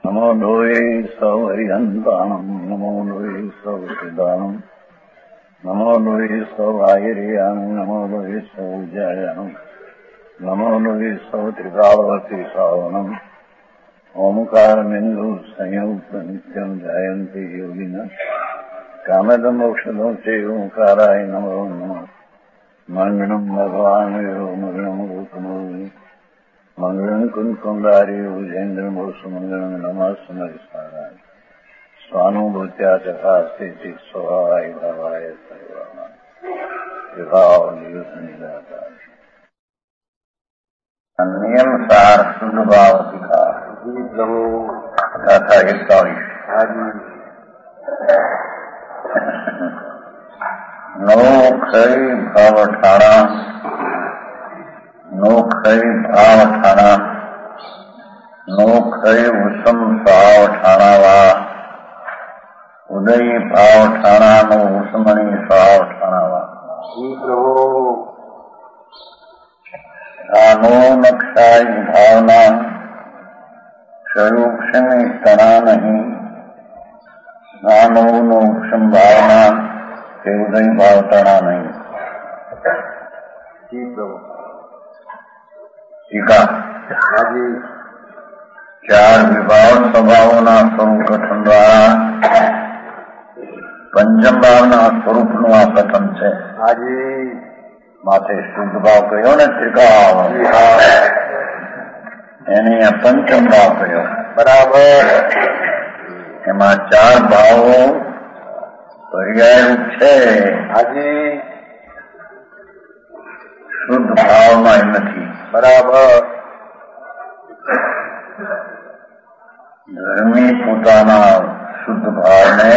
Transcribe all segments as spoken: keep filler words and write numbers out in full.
नमो लोये सौहरिहन्ताणम् नमो लोये सौहृदानम् नमो लोये सौभागिर्यानम् नमो लोये सौजायानम् नमो लोये सौत्रिकावती सावनम् ओंकारमिन्दु संयुक्त नित्यम् जायन्ति योगिनः कामदमोक्षदं च ओंकाराय नमो नमः मङ्गलम् भगवान् यो मङ्गलम् रूपमोहि मंगलम कुंद कुंडारी उजेन्द्र मोसमंगलम नमः समरिस्मराय स्वानुभूत्या चकास्ते चित स्वभावाय भावाय सर्वान विभाव नियुक्त नियम सार शुद्ध भाव दिखा तथा इक्तालीस नोखई भाव ठाणा नोखई भाव ठाणा नोखई उसम साव ठाणा वा उदयी भाव ठाणा नो उसमणी साव ठाणा वा नो नक्षाई भावना स्वरूक्षण तना नहीं नानो नोक्षम भावना के उदयी भाव तना नहीं। जी प्रभु टीका चार विभाव स्वभावना स्वरूप कथन द्वारा पंचम भावना स्वरूप નું આ કથન છે। હાજી માથે શુદ્ધ ભાવ કહ્યો ને ત્રિકાળ એને આ પંચમ ભાવ કહ્યો બરાબર। એમાં ચાર ભાવો પર્યાય રૂપ છે। હાજી શુદ્ધ ભાવમાં નથી બરાબર। ધર્મી પોતાના શુદ્ધ ભાવને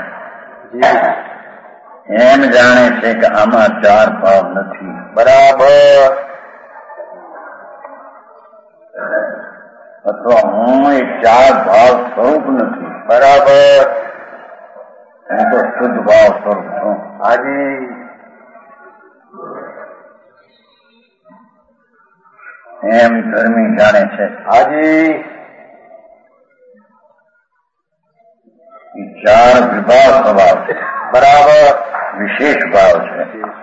એમ જાણે છે કે આમાં ચાર ભાવ નથી બરાબર। અથવા હું એ ચાર ભાવ સ્વરૂપ નથી બરાબર। હું તો શુદ્ધ ભાવ સ્વરૂપ છું। હાજી એમ ધર્મી જાણે છે। હાજી ચાર વિભાવ સ્વભાવ છે બરાબર। વિશેષ ભાવ છે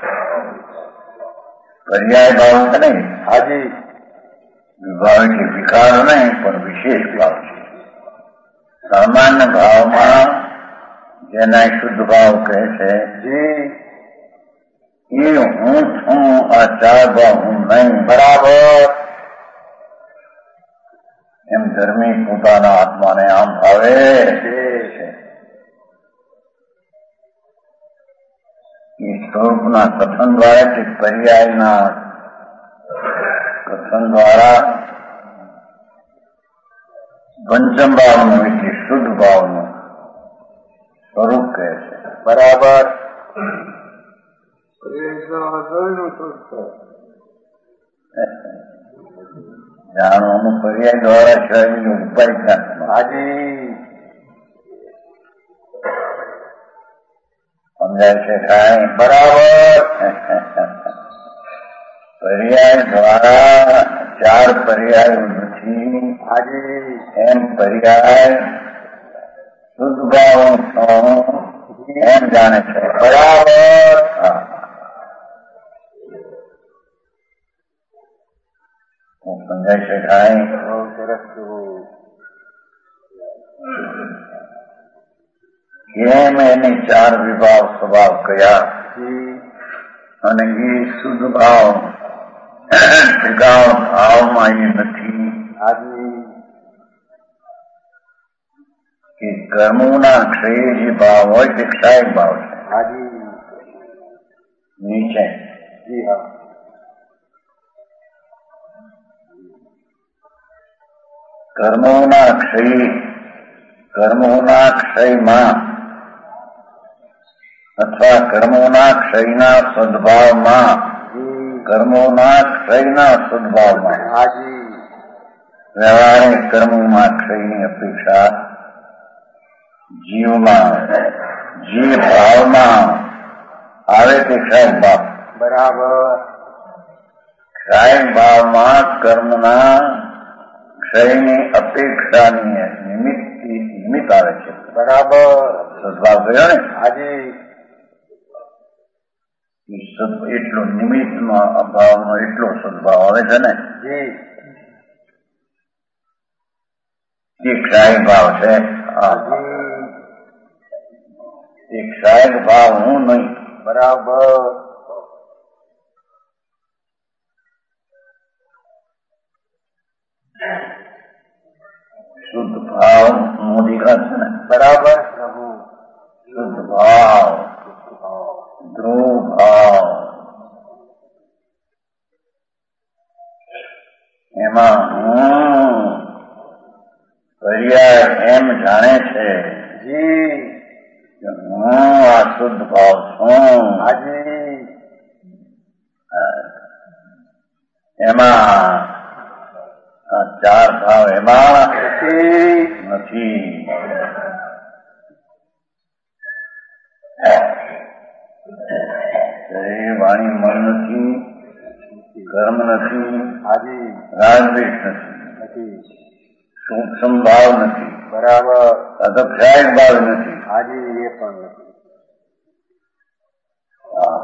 પર્યાય ભાવ છે નહીં। હાજી વિભાવ એટલે વિકાર નહીં પણ વિશેષ ભાવ છે। સામાન્ય ભાવમાં જેના શુદ્ધ ભાવ કહે છે જી એ હું છું આ ચાર ભાવ હું નહીં બરાબર। એમ ધર્મી પોતાના આત્માને આમ ભાવે છે। એ સ્વરૂપના કથન દ્વારા કે પર્યાયના કથન દ્વારા પંચમ ભાવનું એટલે શુદ્ધ ભાવનું સ્વરૂપ કહે છે બરાબર। જાણવાનું પર્યાય દ્વારા શરીરનો ઉપાય નથી। હાજી સમજાય છે કાંઈ બરાબર। પર્યાય દ્વારા ચાર પર્યાય નથી। હાજી એમ પર્યાય શુદ્ધ ભાવ એમ જાણે છે બરાબર। હા સમજાય છે કાંઈ કેમ એને ચાર વિભાવ સ્વભાવ કયા અને એ શુદ્ધ ભાવ ત્રિકાળ ભાવમાં એ નથી। કે કર્મોના ક્ષય જે ભાવ હોય તે ક્ષાયક ભાવ છે નીચે। જી હા કર્મોના ક્ષય કર્મોના ક્ષયમાં અથવા કર્મોના ક્ષયના સદભાવમાં કર્મોના ક્ષયના સદભાવમાં વ્યવહારિક કર્મોમાં ક્ષયની અપેક્ષા જીવમાં જીવ ભાવમાં આવે તે ક્ષય ભાવ બરાબર। ક્ષય ભાવમાં કર્મના ક્ષયની અપેક્ષાની નિમિત્ત નિમિત્ત આવે છે. બરાબર. સદભાવ કયો ને હાજી. એટલો નિમિત્તનો અભાવનો એટલો સદભાવ આવે છે ને જી. એ ક્ષાયક ભાવ છે. એ ક્ષાયક ભાવ હું નહીં. બરાબર. શુદ્ધ ભાવ મોદી છે ને. બરાબર. શુદ્ધ ભાવ ધ્રુવ ભાવ એમાં હું પર્યાય એમ જાણે છે જી કે હું આ શુદ્ધ ભાવ છું. હાજી. એમાં આ ચાર ભાવ એમાં નથી. નથી. શરીર વાણી મન નથી, કર્મ નથી, હાજી. રાગદ્વેષ નથી, નથી. સૂક્ષ્મ ભાવ નથી. બરાબર. અદક્ષાયક ભાવ નથી. હાજી. એ પણ નથી. હા.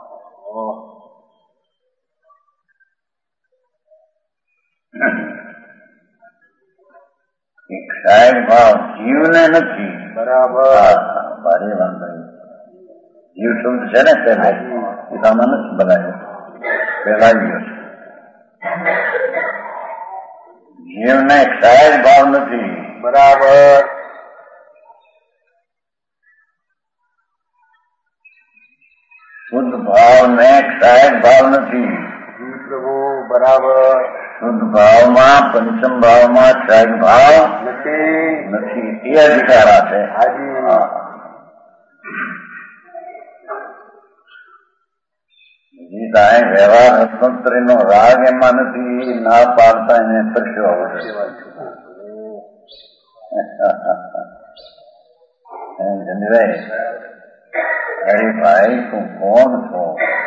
એ ક્ષાયક ભાવ જીવને નથી. બરાબર. ભારે વાંધો જીવ શુદ્ધ છે ને પહેલા પિતામાં નથી બનાવ્યો પહેલા ગયો છે. જીવને ક્ષાયક ભાવ નથી. બરાબર. શુદ્ધ ભાવ ને ક્ષાયક ભાવ નથી. જી પ્રભુ. બરાબર. શુદ્ધ ભાવમાં પંચમ ભાવમાં ક્ષાયક ભાવ નથી. નથી. એ અધિકારા છે. હાજી. ગીતા વ્યવહાર સ્વતંત્રનો રાગ એમાં નથી. ના પાડતા એને પરસ્યો આવડે. જનભાઈ અરે ભાઈ તું કોણ છો?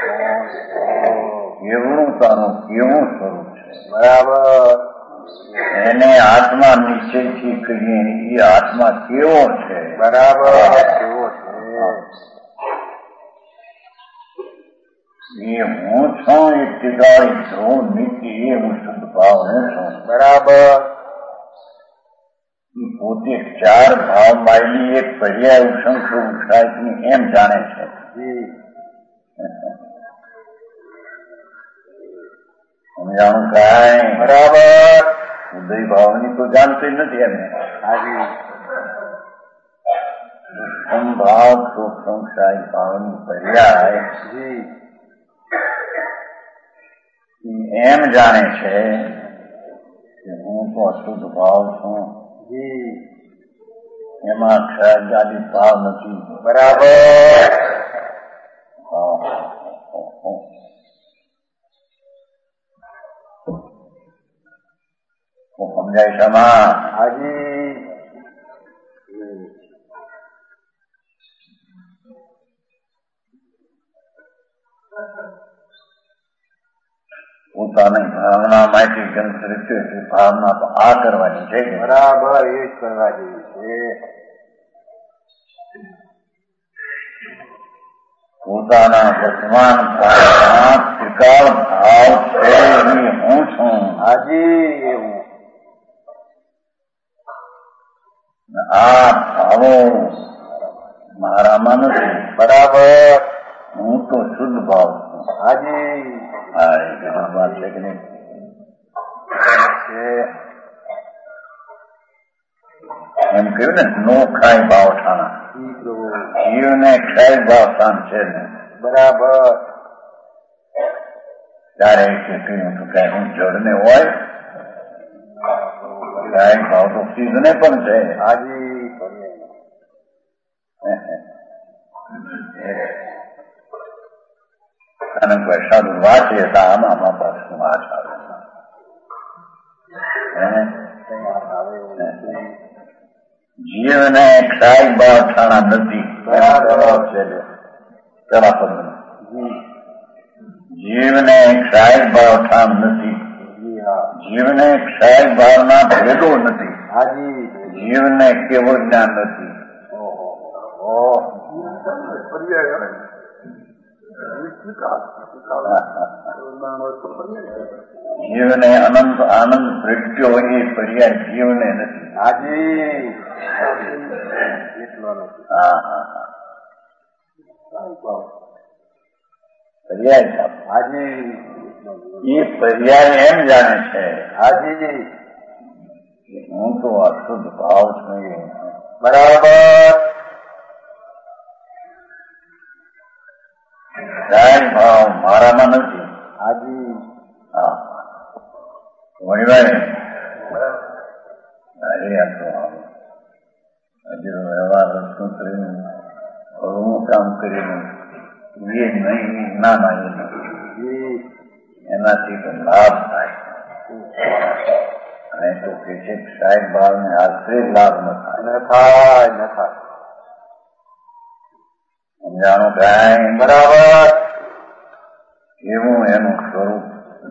કેવડું તારું કેવું સ્વરૂપ છે? બરાબર. એને આત્મા નિશ્ચયથી કહીએ એ આત્મા કેવો છે? બરાબર. કેવો છે? એ હું છું એ ટીકાળી છું નીતિ એ હું શુદ્ધ ભાવ હું છું. બરાબર. પોતે ચાર ભાવ માયલી એક પર્યાય ઉષંખ ઉષાયની એમ જાણે છે. સમજાણું કાંઈ? બરાબર. ઉદય ભાવની તો જાણતી નથી એમને. હાજી. સંભાવ સૂક્ષ્મ શાહી ભાવની પર્યાય જી એમ જાણે છે કે હું તો અશુદ્ધ ભાવ છું. જી. એમાં ક્ષયાદી ભાવ નથી. બરાબર. સમજાય શમાં? હાજી. પોતાની ભાવના માટે જંત્રિત ભાવના તો આ કરવાની છે. બરાબર. એ જ કરવા જેવી છે. પોતાના વર્તમાન ભાવમાં ત્રિકાળ ભાવ છે એ હું છું. હાજી. એ હું. આ ભાવો મારામાં નથી. બરાબર. હું તો શુદ્ધ ભાવ છું. હાજી. હા એ ગરીબ વાત છે કે નહીં? એમ કહ્યું ને નો ખાય ભાવ ઠાણા. જીવને ક્ષય ભાવ સ્થાન છે ને. બરાબર. ત્યારે કે કહ્યું તો કઈ હું જળને હોય ક્ષય ભાવ તો સિદ્ધને પણ છે. હાજી. અને કોઈ સાધુ વાંચે તો આમાં આમાં પાછું વાંચ આવે. જીવને ક્ષય ભાવ ઠાણા નથી. બરાબર છે. પેલા પદ જીવને ક્ષય ભાવ ઠાણ નથી. જીવને ક્ષય ભાવના ભેદો નથી. હાજી જીવને કેવો જ્ઞાન નથી. જીવને અનંત આનંદ પ્રગટ્યો એ પર્યાય જીવને નથી. હાજી હા હા હા પર્યાય હાજી એ પર્યાય એમ જાણે છે હાજી હું તો અશુદ્ધ ભાવ છું. બરાબર ક્ષય ભાવ મારામાં નથી. હાજી હા વણીવાય અરે આ તો હજી તો વ્યવહાર રસ્તો કરીને ઘણું કામ કરીને એ નહીં ના ના એ નહીં એનાથી તો લાભ થાય. અને તો કે છે ક્ષય ભાવને આશ્રય લાભ ન થાય. ન થાય ન થાય સમજાણું કાંઈ બરાબર એવું એનું સ્વરૂપ.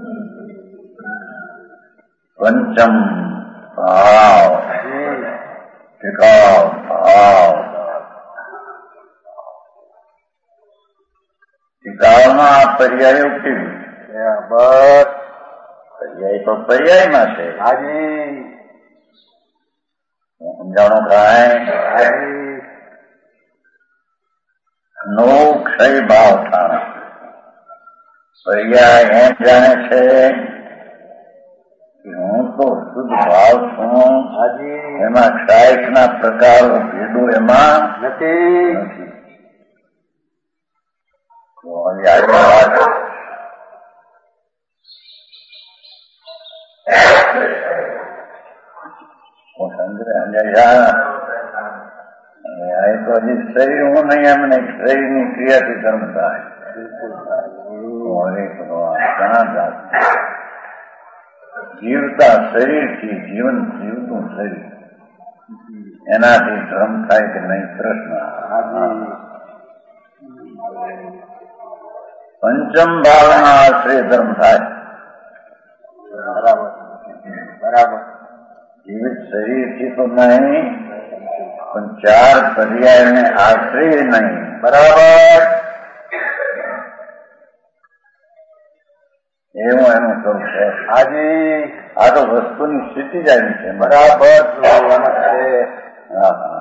પંચમ ભાવ ટિકાવ ભાવ ટિકાવમાં આ પર્યાય ઉકેલું. બસ પર્યાય તો પર્યાયમાં છે. હાજી સમજાણું કાંઈ હાજી નો ક્ષય ભાવ થાય. પર્યાય એમ જાણે છે કે હું તો શુદ્ધ ભાવ છું. હાજી એમાં ક્ષાયકના પ્રકારો ભેદો એમાં નથી નથી. તો હવે આગળ વાત હું સમજે સમજાય તો હજી શરીર હું નહીં એમને શરીરની ક્રિયાથી કર્મ થાય. હરે ભગવાન ઘણા જાત જીવતા શરીરથી જીવન જીવતું શરીર એનાથી ધર્મ થાય કે નહીં પ્રશ્ન. પંચમ ભાવના આશ્રય ધર્મ થાય. બરાબર બરાબર જીવિત શરીરથી તો નહીં પણ ચાર પર્યાયને આશ્રય નહીં. બરાબર એવું એનું સ્વરૂપ છે. હાજી આ તો વસ્તુની સ્થિતિ જ આવી છે. બરાબર જોવાનું છે. હા હા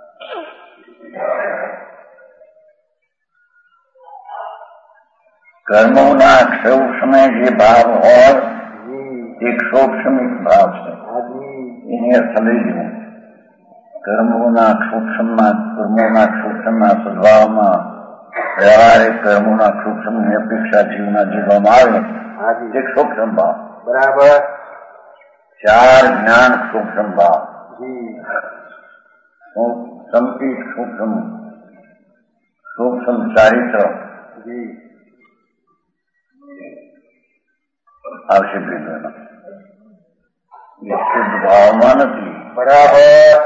કર્મોના ક્ષૌક્ષમે જે ભાવ હોય એ ક્ષૌક્ષમિક ભાવ છે. એને અર્થ લઈ જવું. કર્મોના સૂક્ષ્મમાં કર્મોના સૂક્ષ્મના સ્વભાવમાં વ્યવહારિક કર્મોના સૂક્ષ્મની અપેક્ષા જીવના જીવવામાં આવે તે સૂક્ષ્મ ભાવ. બરાબર ચાર જ્ઞાન સૂક્ષ્મ ભાવ સંકિત સૂક્ષ્મ સૂક્ષ્મ ચારિત્ર આવશે ભેદનો એ શુદ્ધ ભાવમાં નથી. બરાબર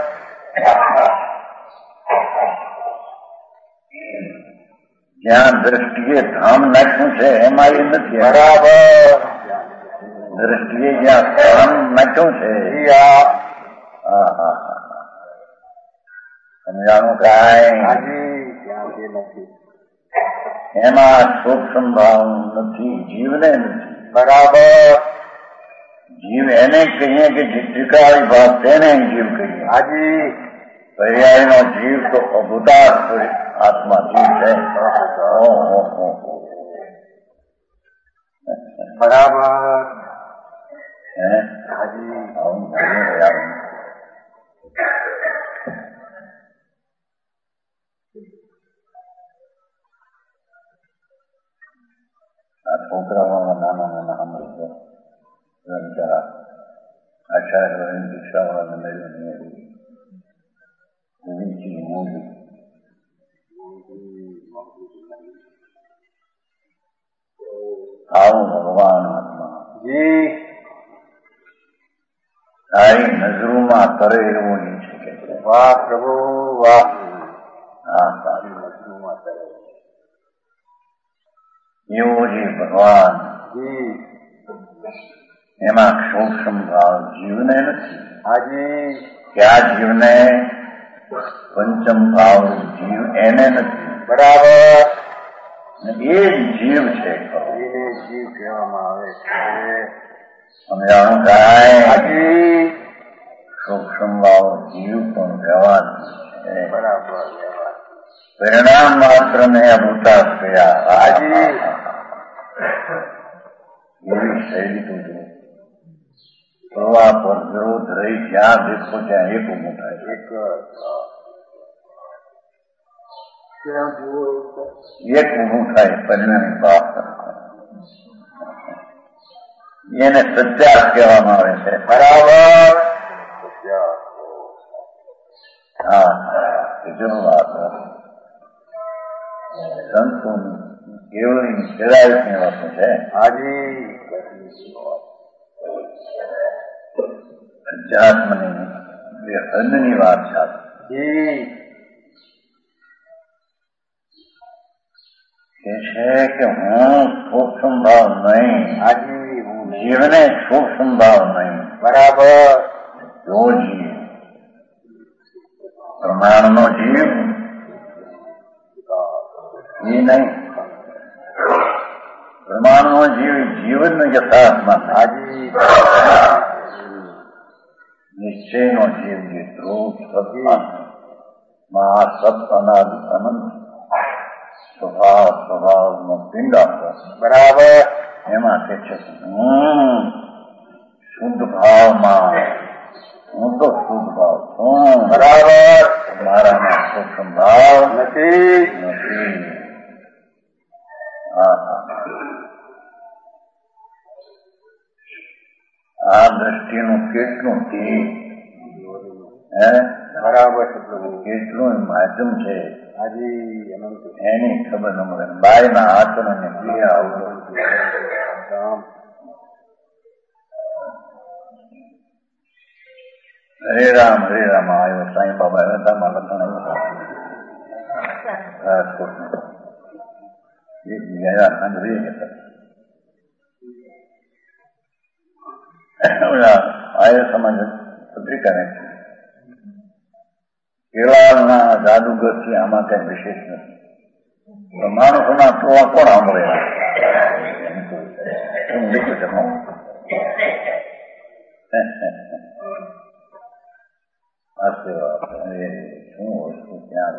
જ્યાં દ્રષ્ટિએ ધામ નાખ્યું છે એમાં એ નથી. બરાબર દ્રષ્ટિએ જ્યાં ધામ નાખ્યું છે હા હા હા સમજાણું કાંઈ એમાં સૂક્ષ્મ ભાવ નથી. જીવને નથી. બરાબર જીવ એને કહીએ કે જે ત્રિકાળી ભાવ તેને જીવ કહીએ. હાજી પર્યાયનો જીવ તો અભૂતા આત્મા જીવ છે. બરાબર હે હાજી આવું ભણી રહ્યા. આ છોકરાઓમાં નાના નાના અમૃત બિચારા આશા કરવાની દીક્ષાવાળાને મેળવી મેળવી ઊંચી મોટી આવું ભગવાન આત્મા જી તારી નજરોમાં તરે એવું નહીં છે કે વાહ પ્રભુ વાહ હા તારી નજરોમાં તરે એવો જે ભગવાન જી એમાં સૂક્ષ્મ ભાવ જીવને નથી. હાજી કે આ જીવને પંચમ ભાવ જીવ એને નથી. બરાબર. એ જ જીવ છે. એને જીવ કહેવામાં આવે છે. સમજાણું કાંઈ? હાજી સૂક્ષ્મ ભાવ જીવ પણ કહેવાનું છે. બરાબર. પરિણામ માત્ર ને અભૂતા થયા. હાજી એવી શૈલી તો જો પ્રવાહ પર વિરોધ રહી જ્યાં દેખો ત્યાં એક ઉભું થાય. એક એક ઉભું થાય પરિણામી ભાવ. એને સત્યાસ કહેવામાં આવે છે. બરાબર. હા બીજું વાત સંતોની કેવળની ચેરાયુની વસ્તુ છે. હાજી અધ્યાત્મની બે હદની વાત છે. જી કે છે કે હું સૂક્ષ્મ ભાવ નહીં. હાજી હું જીવને સૂક્ષ્મ ભાવ નહીં. બરાબર. જો જીવ પ્રમાણનો જીવ એ નહીં. પ્રમાણનો જીવ જીવન યથાર્થમાં હાજી નિશ્ચયનો જીવ જે ધ્રુવ સત્તા સત અનાદિ અનંત સ્વભાવ સ્વભાવનો પિંડ આપો. બરાબર. એમાં કે છે હું શુદ્ધ ભાવમાં હું તો શુદ્ધ ભાવ છું. બરાબર. મારામાં સૂક્ષ્મ ભાવ નથી. નથી. હા હા આ દ્રષ્ટિનું કેટલું તીર હે બરાબર છે પ્રભુ. કેટલું માધ્યમ છે હાજી અનંત એની ખબર ન મળે. બાયના આચરણ અને ક્રિયા રામ. હરે રામ હરે રામ આવ્યો સાંઈ બાબા આવ્યા હતા. મારા લખણ રાજકોટ એક ગયા સાંજરી હતા. આર્ય સમાજ પત્રિકાને કેળાના જાદુગરથી આમાં કઈ વિશેષ નથી. માણસોના ટોળા કોણ સાંભળે એમ લીધું છે. શું વસ્તુ ક્યાં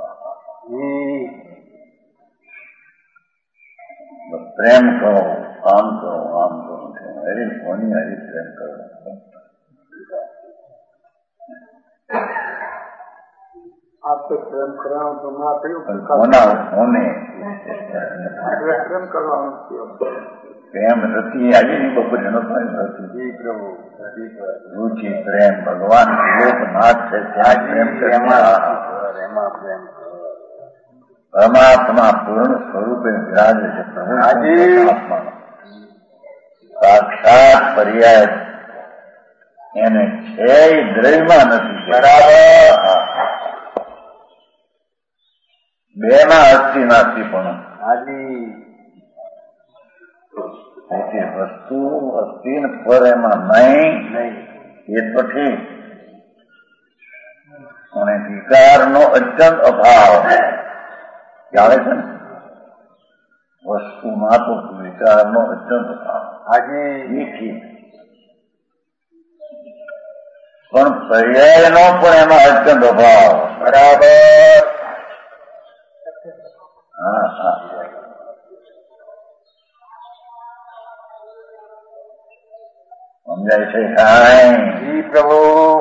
વસ્તુ પ્રેમ કરો આમ કરો આમ કરો હરી કોની હરી પ્રેમ કરો. આપ તો પ્રેમ કરવાનું તો ના થયું. કોના કોને પ્રેમ કરવાનું પ્રેમ રતી આવી ની બપોરે નતો જી પ્રભુ. રુચિ પ્રેમ ભગવાન લોકનાથ છે ત્યાં પ્રેમ એમાં પ્રેમ પરમાત્મા પૂર્ણ સ્વરૂપે વિરાજે છે. પરમાત્મા સાક્ષાત પર્યાય એને છે દ્રવ્યમાં નથી. બરાબર. બે માં અસ્થિ નાસ્તી પણ હાજી તેથી વસ્તુ અસ્થિ પર એમાં નહીં નહીં એ તો ઠીક. અને વિકારનો અત્યંત અભાવ આવે છે ને વસ્તુમાં તો વિકારનો અત્યંત અભાવ. હાજી એ ઠીક. પણ પર્યાયનો પણ એમાં અત્યંત અભાવ. બરાબર. હા હા સમજાય છે કાંઈ? જી પ્રભુ.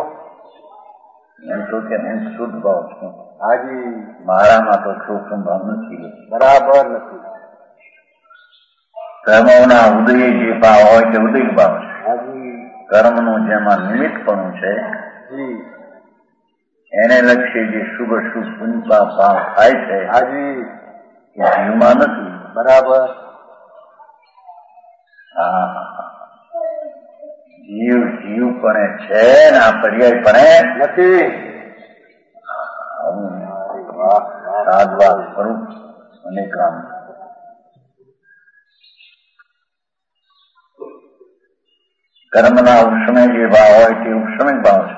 એમ તો કે હું શુદ્ધ ભાવ છું. હાજી મારામાં તો સૂક્ષ્મ ભાવ નથી. બરાબર નથી. કર્મોના ઉદય જે ભાવ હોય તે ઉદય ભાવ છે. હાજી કર્મનું જેમાં નિમિત્તપણું છે જી એને લક્ષી જે શુભ શુભ પુંચા ભાવ થાય છે હાજી એ જીવમાં નથી. બરાબર. હા જીવ જીવ પણ છે ને આ પર્યાય પણ નથી. સાધવા સ્વરૂપ અને કામ કર્મના ઉપશમે જે ભાવ હોય તે ઉપશમિક ભાવ છે.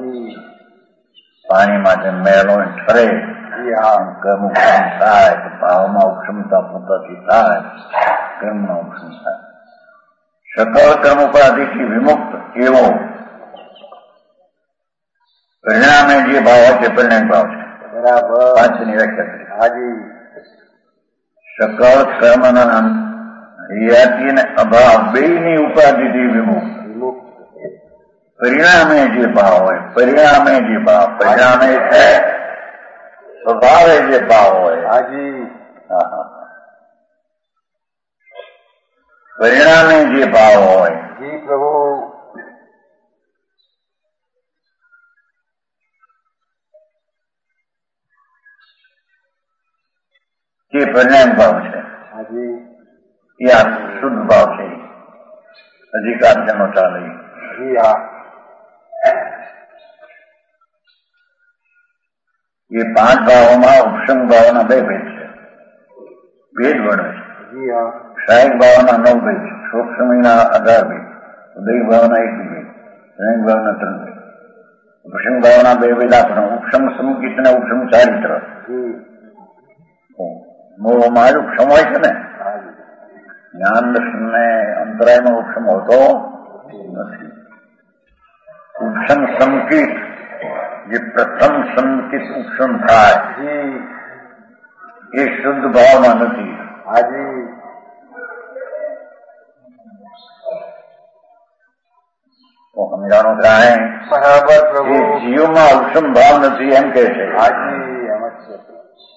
પાણીમાં જેમ મેળો ઠરે કર્મ ઉપશમ થાય તો ભાવમાં ઉપશમતા પોતાથી થાય, કર્મના ઉપશમ થાય. સકળ કર્મ ઉપાધિથી વિમુક્ત એવો પરિણામે જે ભાવ હોય તે પરિણામ ભાવ છે. બરાબર. પાંચની વ્યાખ્યા કરી. હાજી. સકળ કર્મના રિયાતી અને અભાવ બેયની ઉપાધિથી વિમુક્ત પરિણામે જે ભાવ હોય, પરિણામે જે ભાવ, પરિણામે છે સ્વભાવે જે ભાવ હોય. હાજી. હા હા. પરિણામે જે ભાવ હોય. જી પ્રભુ. જે પરિણામ ભાવ છે. હાજી. એ આ શુદ્ધ ભાવ છે. અધિકાર જેનો ચાલે. જી હા. એ પાંચ ભાવોમાં ઉપશમ ભાવના બે ભેદ છે. ભેદ વર્ણવે છે. જી હા. સહાયક ભાવના નવ ભેદ છે. સૂક્ષ્મના અઢાર ભેદ. ઉદય ભાવના એક ભેદ. સહાયક ભાવના ત્રણ ભેદ. ઉપશમ ભાવના બે ભેદ આપણા ઉપશમ સમકિત અને ઉપશમ ચારિત્ર. મોહમાં ઉપશમ હોય છે ને, જ્ઞાન દર્શન ને અંતરાયમાં ઉપશમ હોતો નથી. ઉપશમ સંકિત જે પ્રથમ સંકિત ઉપશમ થાય એ શુદ્ધ ભાવમાં નથી. હાજી. તો સમજાણું થાય બરાબર. પ્રભુ જીવમાં ઉપશમ ભાવ નથી એમ કે છે. હાજી. એમ જ છે.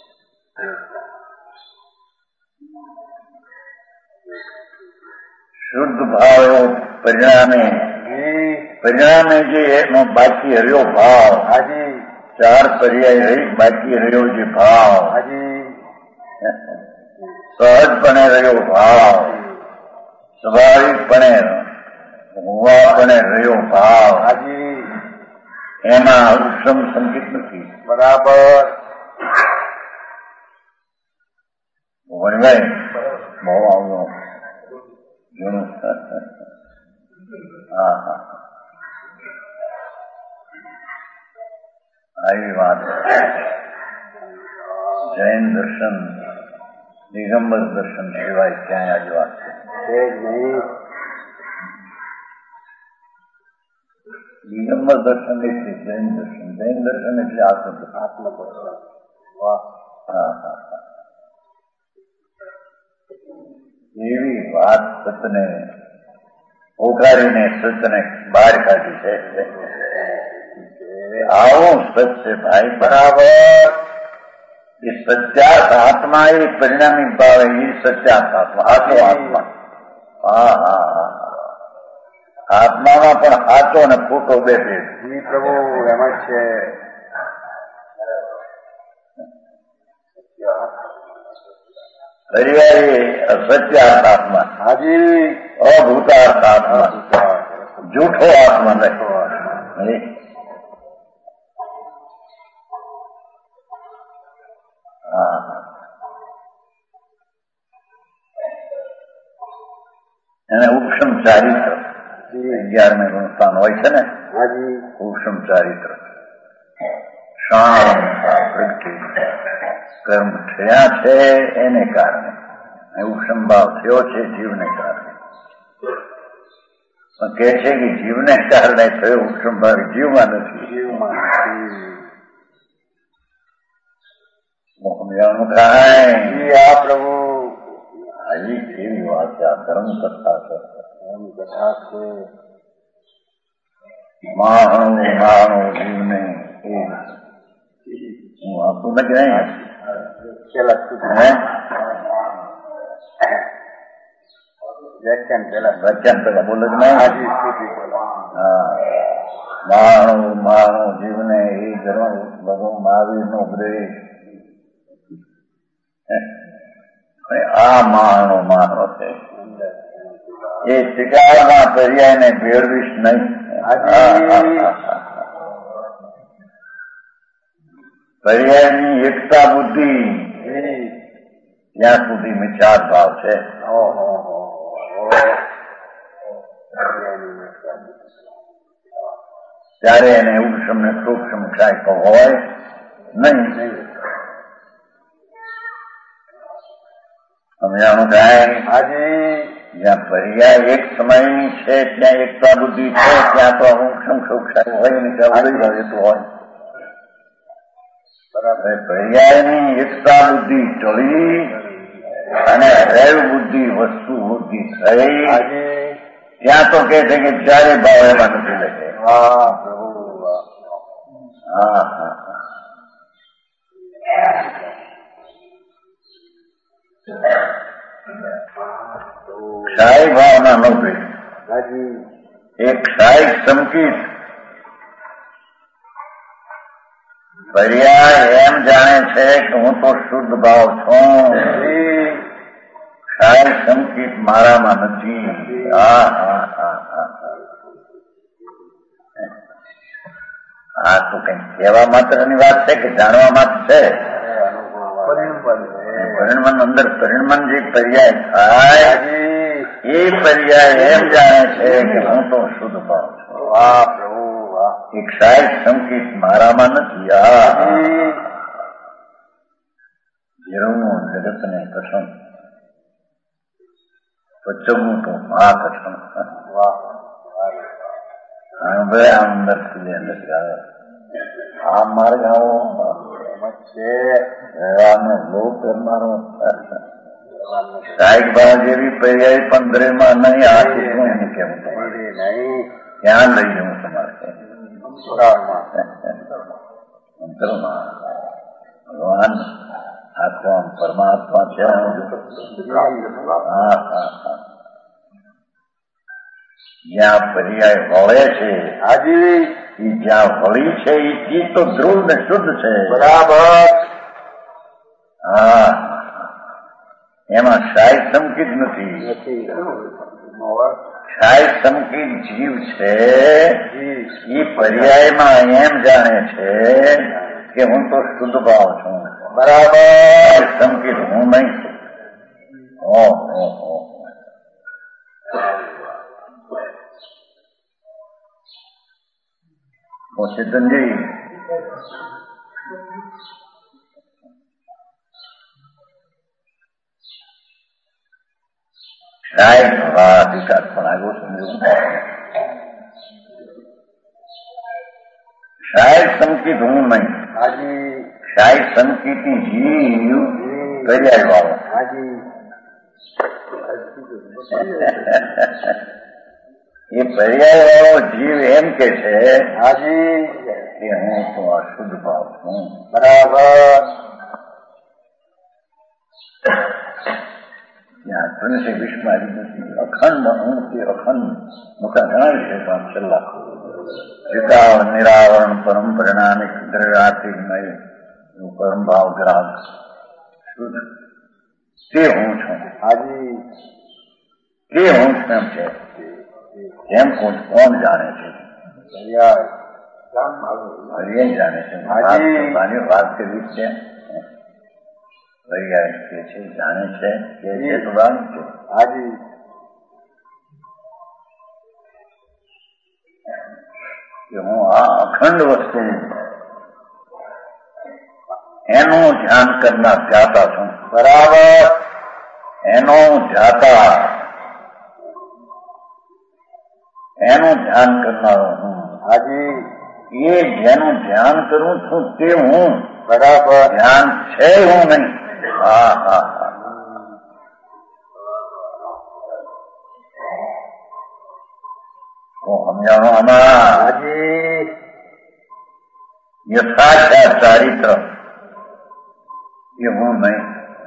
શુદ્ધ ભાવ એવો પરિણામે પરિણામે જે એનો બાકી રહ્યો ભાવ. હાજી. ચાર પર્યાય રહી બાકી રહ્યો જે ભાવ. હાજી. સહજપણે રહ્યો ભાવ, સ્વાભાવિકપણે હોવાપણે રહ્યો ભાવ. હાજી. એમાં ઉપશમ સંકિત નથી. બરાબર. વણવાય બહુ આવ્યો. હા હા. આવી વાત. જૈન દર્શન દિગંબર દર્શન સિવાય ક્યાંય આવી વાત છે નહીં. દિગંબર દર્શન એટલે જૈન દર્શન. જૈન દર્શન એટલે આત્મ આત્મ દર્શન. વાહ. હા હા હા. એવી વાત સતને ઓગાળીને સતને બહાર કાઢી છે. આવું સત્ય ભાઈ બરાબર. એ સત્યાર્થ આત્મા એ પરિણામી ભાવે એ સત્યાર્થ આત્મા આતો આત્મા. હા હા હા. આત્મામાં પણ સાચો અને ખોટો બે ભેદ. જી પ્રભુ એમ જ છે. પર્યાય અસત્યાર્થ આત્મા. હાજી. અભૂતાર્થ આત્મા. જૂઠો આત્મા નહીં. એને ઉપશમ ચારિત્ર અગિયારમે ગુણસ્થાન હોય છે ને. હાજી. ઉપશમ ચારિત્ર શાંત પ્રગતિ કર્મ થયા છે એને કારણે ઉપશમ ભાવ થયો છે જીવને કારણે. કે છે કે જીવને કારણે થયો ઉપશમ ભાવ જીવમાં નથી. જીવમાં સમજાવવાનું થાય. આ પ્રભુ હજી કેવી વાત છે. આ ધર્મ કથા છે. ધર્મ કથા છે. માણું માણું જીવને હું આપું નથી નહીં. વ્યાખ્યાન પેલા વ્યાખ્યાન પેલા બોલો જ નહીં. હા. માણું માણું જીવને એ ધર્મ ભગવાન મહાવીર નો ઉપદેશ. આ માણો માનો છે એ શિકારના પર્યાયને ભેળવીશ નહીં. પર્યાયની એકતા બુદ્ધિ ત્યાં સુધી મિથ્યા ભાવ છે. ત્યારે એને ઉક્ષમ ને સૂક્ષ્મ ક્ષાય હોય નહીં. સમજાણું થાય? આજે જ્યાં પર્યાય એક સમયની છે ત્યાં એકતા બુદ્ધિ છે, ત્યાં તો ઉક્ષમ સૂક્ષ્મ હોય ને ત્યાં ઉદય રહેતું હોય. બરાબર. પર્યાયની એકતા બુદ્ધિ ટળી અને રેવ બુદ્ધિ વસ્તુ બુદ્ધિ થઈ, ત્યાં તો કે છે કે ચારે ભાવ એમાં નથી લખે. હા હા હા ક્ષાય ભાવના ન ભેદ. એક ક્ષાય સંકિત પર્યાય એમ જાણે છે કે હું તો શુદ્ધ ભાવ છું, ક્ષાય સંકિત મારામાં નથી. હા હા હા હા હા તો કઈ કહેવા માત્રની વાત છે કે જાણવા માત્ર છે? પરિણમન અંદર પરિણમન જે પર્યાય થાય એ પર્યાય એમ જાણે છે કે હું તો શુદ્ધ ભાવ છું. વાહ પ્રભુ વાહ. એક ક્ષાય સંકિત મારામાં નથી. આ જેવું જગતને કસમ પચવું તો મા કસમ. વાહ ભાઈ આ અંદર સુધી અંદર આવે આ માર્ગ આવો છે રહેવાનો લોક કરનારો સાહેબ ભાવ જેવી પર્યાય પંદરેમાં નહીં. આ શું એને કેવું તમારે નહીં ક્યાં લઈ જવું તમારે અંતરમાં ભગવાન આત્મા પરમાત્મા છે. હા હા હા જ્યાં પર્યાય વળે છે આજે એ જ્યાં વળી છે એ ચીજ તો ધ્રુવ ને શુદ્ધ છે. બરાબર. હા એમાં ક્ષાય સંકિત નથી. ક્ષાય સંકિત જીવ છે એ પર્યાયમાં એમ જાણે છે કે હું તો શુદ્ધ ભાવ છું. બરાબર. સંકિત હું નહીં. ઓહો ચેતનજી સાહેબ હા વિકાસ પણ આવ્યો સમજવું. સાહેબ સંકિત હું નહીં. સાહેબ સંકિતની જીવ પર્યાય વાળો. એ પર્યાય વાળો જીવ એમ કે છે હાજી કે હું તો અશુદ્ધ ભાવ છું. બરાબર. ત્યાં ત્રણસે વિશ્વમાં આવી નથી. અખંડ હું તે અખંડ મુખા ઘણા વિશે પણ છેલ્લા ચિતાવ નિરાવરણ પરમ પરિણામિક દ્રવ્યાતિમય પરમ ભાવ ગ્રાહક શુદ્ધ તે હું છું. હાજી તે હું છું એમ છે. એમ કોણ કોણ જાણે છે? જાણે છે. વાત કરવી છે કે છે જાણે છે કે છે તો વાત છે. હાજી કે હું આ અખંડ વસ્તુ એનું ધ્યાન કરનાર જાતા છું. બરાબર. એનો જાતા એનું ધ્યાન કરનારો હું. હાજી એ જેનું ધ્યાન કરું છું તે હું. બરાબર. ધ્યાન છે હું નહીં. હા હા હા સમજાણો આમાં. હાજી યથાર્થ ચારિત્ર એ હું નહીં.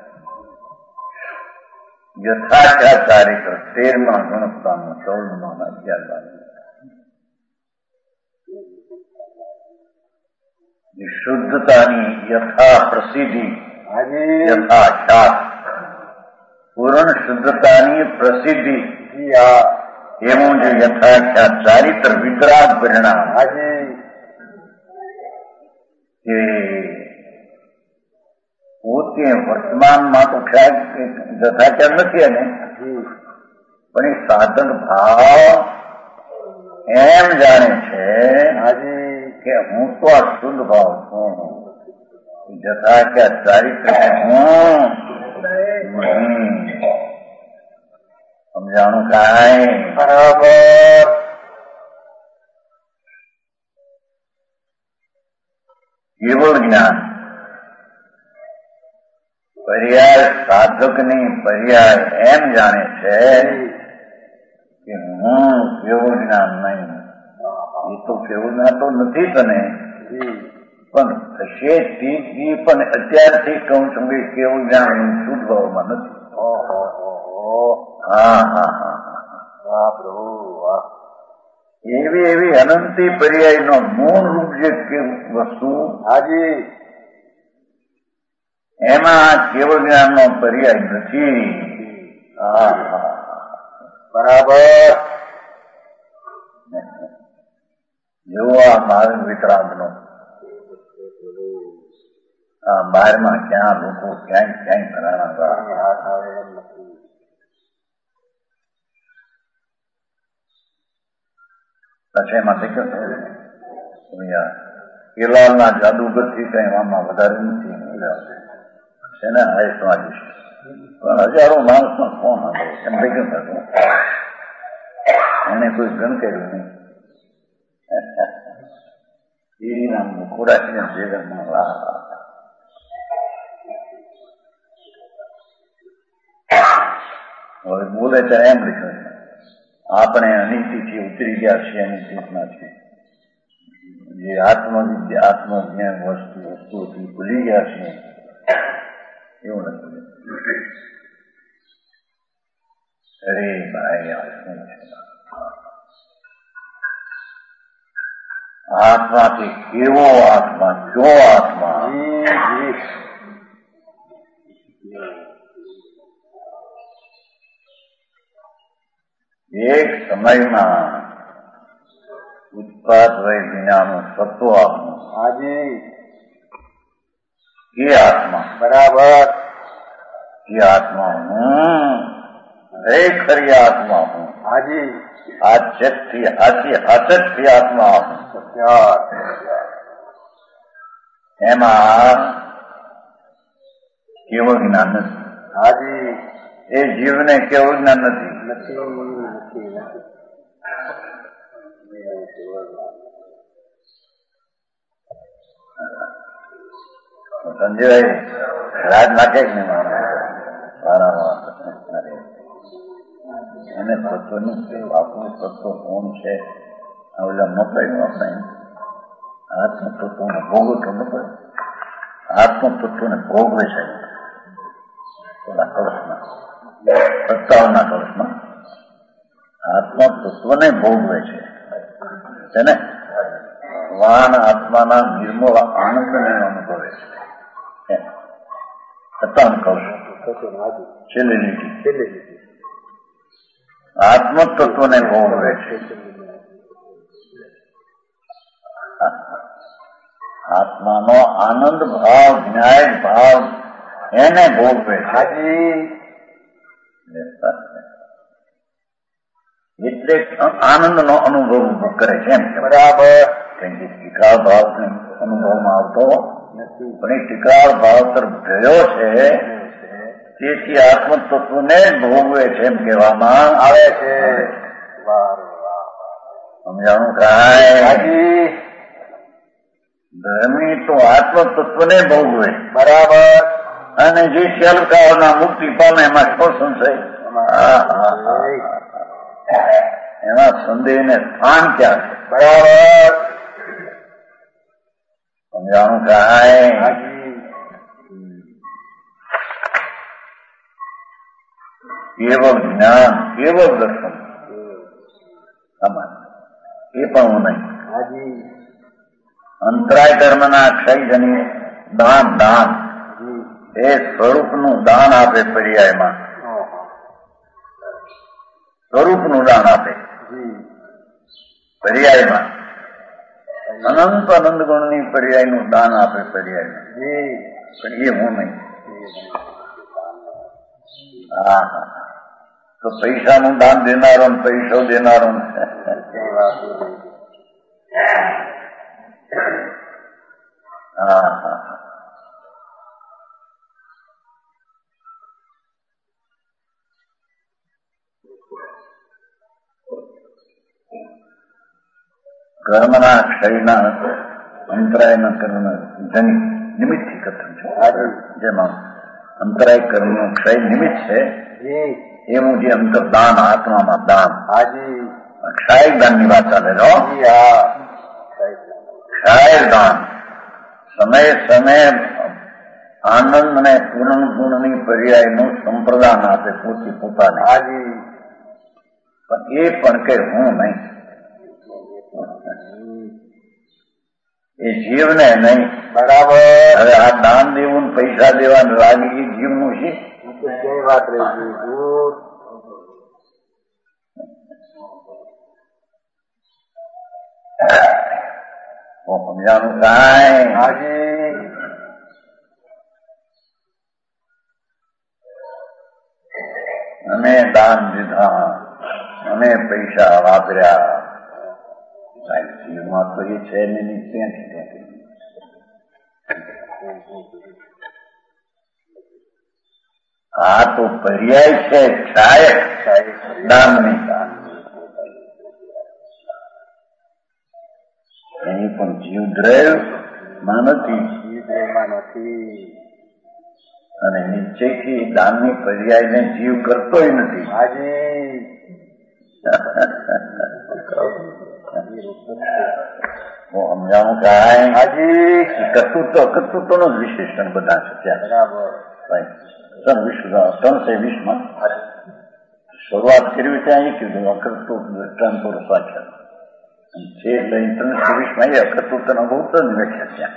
યથાર્થ ચારિત્ર તેરમાં ગુણસ્તાનું ચૌદમાં અગિયાર શુદ્ધતાની યથા પ્રસિદ્ધિ યથા ખ્યાત પૂર્ણ શુદ્ધતાની પ્રસિદ્ધિ એવું જે યથાખ્યાત ચારિત્ર વિતરાગ પરિણામ કે પોતે વર્તમાનમાં તો ખ્યાલ યથાખ્યાત નથી એને પણ એ સાધન ભાવ એમ જાણે છે હાજી કે હું તો આ શુદ્ધ ભાવ છું, જથા કે ચારિત્ર હું નહીં સમજાણું કાંઈ. બરાબર. કેવળ જ્ઞાન પર્યાય સાધકની પર્યાય એમ જાણે છે કે હું કેવું જ્ઞાન નહીં. એ તો કેવું જ્ઞાન તો નથી તને, પણ થશે ઠીક, પણ અત્યારથી કહું છું કે કેવું જ્ઞાન શુદ્ધ ભાવમાં નથી. હા હા હા વાહ પ્રભુ વાહ. એવી એવી અનંતી પર્યાયનો મૂળ રૂપ જે વસ્તુ હાજી એમાં કેવળ જ્ઞાનનો પર્યાય નથી. બરાબર. જેવો આ માર્ગ વિતરાગનો આ બહારમાં ક્યાં લોકો ક્યાંય ક્યાંય ફરાણા પછી એમાં કેલાલના જાદુગરથી કઈ એમાં વધારે નથી છે ને. આ સ્વાદિષ્ટ પણ હજારો માણસમાં કોણ હતો એમ થઈ ગયું એને કોઈ ગણ કર્યું નહીં. ઈરી નામનું ખોરાકીને જીવનમાં વાહ. હવે બોલે ત્યારે એમ લખ્યું આપણે અનિતિથી ઉતરી ગયા છીએ, અનિતિમાં છીએ. જે આત્મવિદ્યા આત્મજ્ઞાન વસ્તુ વસ્તુથી ભૂલી ગયા છીએ એવું નથી. અરે ભાઈ આત્માથી કેવો આત્મા, જો આત્મા એક સમયમાં ઉત્પાદ વય વિનાનું સત્વ આપનું હાજી એ આત્મા. બરાબર. એ આત્મા હું ખરી આત્મા હું. હાજી હાચકથી હાચી હાચકથી આત્મા હું. એમાં કેવું જ્ઞાન નથી. હાજી એ જીવને કેવું જ્ઞાન નથી. સંજયભાઈ રાજ નાખે જ નહીં એને તત્વનું આપણું તત્વ કોણ છે ઓલા નોકરાયું આપણે આત્મતત્વને ભોગવતો ન પડે. આત્મતત્વને ભોગવે છે ઓલા કળશમાં, સત્તાવના કળશમાં આત્મતત્વને ભોગવે છે ને. વાન આત્માના નિર્મળ આનંદને અનુભવે છે. સત્તાવન કળશ છેલ્લી લીટી આત્મતત્વને ભોગવે છે. આત્માનો આનંદ ભાવ, ન્યાય ભાવ એને ભોગવે છે. એટલે આનંદનો અનુભવ કરે છે એમ. બરાબર. કેમ કે ટીકાળ ભાવ અનુભવમાં આવતો નથી, પણ એ ટીકાળ ભાવ તરફ ગયો છે તેથી આત્મતત્વને જ ભોગવે છે એમ કહેવામાં આવે છે. સમજાણું કાંઈ? ધર્મી તો આત્મતત્વને ભોગવે. બરાબર. અને જે શેલકાઓના મુક્તિ પામે એમાં શું સંશય? એમાં સંદેહને સ્થાન ક્યાં છે? બરાબર. સમજાણું કાંઈ? કેવળ જ્ઞાન, કેવળ દર્શન એ પણ હું નહીં. અંતરાય ધર્મના ક્ષયજની દાન દાન એ સ્વરૂપનું દાન આપે. પર્યાયમાં સ્વરૂપનું દાન આપે. પર્યાયમાં અનંત આનંદ ગુણની પર્યાયનું દાન આપે. પર્યાયમાં પણ એ હું નહીં. હા હા તો પૈસાનું દાન દેનારો ને પૈસો દેનારો હા હા કર્મના ક્ષયના અંતરાયના કર્મ જનિત નિમિત્તથી કથન છે. જેમાં અંતરાય કર્મનો ક્ષય નિમિત્ત છે એવું જે અંતરદાન આત્મામાં દાન ક્ષાયક દાનની વાત ચાલે છો. ક્ષાયક દાન સમય સમય આનંદ અને પૂર્ણ ગુણની પર્યાયનું સંપ્રદાન આપે પોતે પોતાને. પણ એ પણ કે હું નહીં, એ જીવને નહીં. બરાબર. હવે આ દાન દેવું પૈસા દેવાનું લાગે એ જીવનું છે. વાત રહી સમજાનું કાંઈ હાજી અમે દાન દીધા, અમે પૈસા વાપર્યા, જીવમાં તો એ છે ને ક્યાંથી આ તો પર્યાય છે ક્ષાયક દાનની. એની પણ જીવ દ્રવ્યમાં નથી, અને નિશ્ચયથી દાનની પર્યાયને જીવ કરતોય નથી. હું સમજાવું કાંઈ હાજી કર્તૃત્વ અકર્તૃત્વ નો જ વિશેષણ બધા છે ત્યાં. બરાબર. વિશ્વ ત્રણ સે વીસમાં શરૂઆત કરવી ત્યાં એ કીધું અકર્તૃત્વ દ્રષ્ટાંતો સાચા છે. એટલે ત્રણ સે વીસમાં એ અકર્તૃત્વનો બહુ જ વ્યાખ્યા ત્યાં.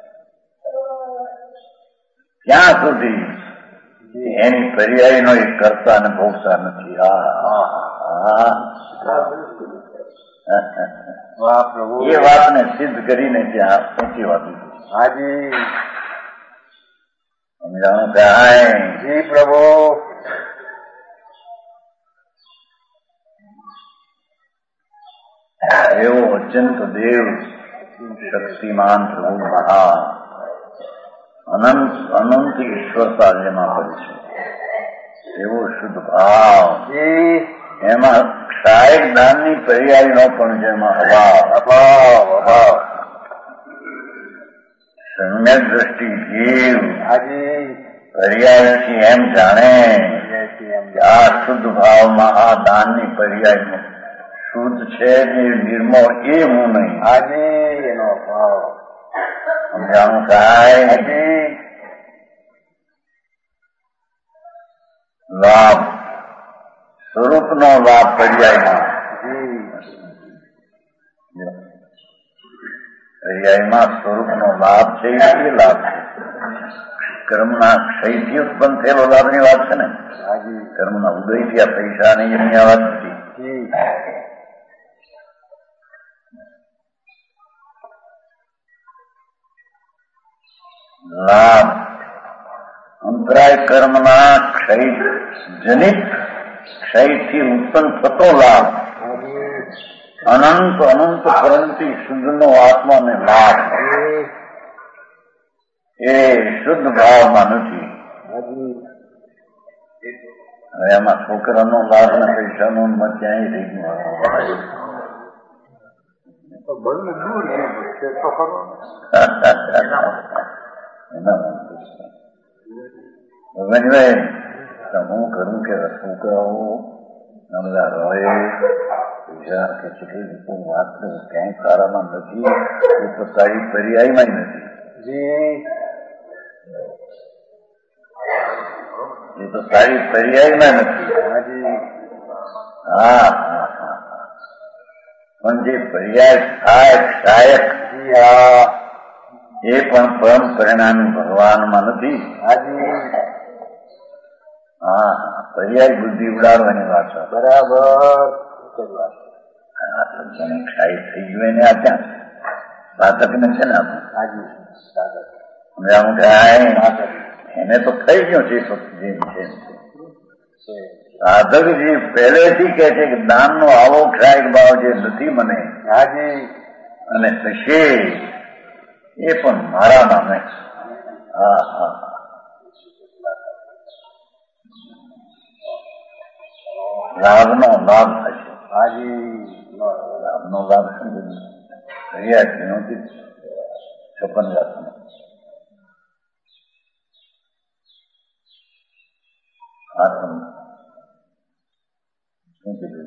ત્યાં સુધી એની પર્યાયનો એ કરતા અને ભોગતા નથી. એ વાતને સિદ્ધ કરીને ત્યાં પહોંચી વાતી. હાજી સમજાણું કાંઈ જી પ્રભુ. એવો અત્યંત દેવ શક્તિમાન પ્રભુ મહાન અનંત અનંત ઈશ્વરતા જેમાં પડે છે એવો શુદ્ધ ભાવ એમાં ક્ષાયક દાનની પર્યાયનો પણ જેમાં અભાવ અભાવ અભાવ સમ્યક દ્રષ્ટિ જીવ પર્યાયથી એમ જાણે આ શુદ્ધ ભાવમાં આ દાનની પર્યાય શુદ્ધ છે જે નિર્મળ એ હું નહીં. આજે એનો ભાવ સમજાણું કાંઈ લાભ સ્વરૂપનો લાભ પર્યાયમાં પર્યાયમાં સ્વરૂપનો લાભ છે એ લાભ છે. કર્મના ક્ષયથી ઉત્પન્ન થયેલો લાભની વાત છે ને. કર્મના ઉદયથી આ પૈસા નહીં એમની આ વાત નથી. લાભ અંતરાય કર્મના ક્ષય જનિત ક્ષયથી ઉત્પન્ન થતો લાભ અનંત અનંત પરંતુ શુદ્ધનો આત્માને લાભ એ શુદ્ધ ભાવમાં નથી. હવે એમાં છોકરાનો લાભ ને પૈસાનો ક્યાંય રહી ગયો. હું કરું કે છોકરાઓ બધા રહે પૈસા કે કેટલી વાત ક્યાંય સારામાં નથી. એ તો સારી પર્યાયમાં નથી. એ તો સારી પર્યાયમાં નથી. હા પણ જે પર્યાય થાય સહાયક એ પણ પરમ પરિણામી ભગવાનમાં નથી. હા પર્યાય બુદ્ધિ ઉડાડવાની વાત છે. બરાબર. ક્ષાય થઈ ગયું એને આ ત્યાં સાધક ને છે ને આપણે સમજાવું કાંઈ એને તો થઈ ગયો છે જેમ છે સાધકજી પહેલેથી કહે છે કે દાનનો આવો ક્ષાયક ભાવ જે નથી મને હાજી અને થશે એ પણ મારા નામે. હા હા લાભનો લાભ થશે. હાજી લાભનો લાભ શું બધું રહ્યા નથી છપ્પન લાખ આત્મ શું કીધું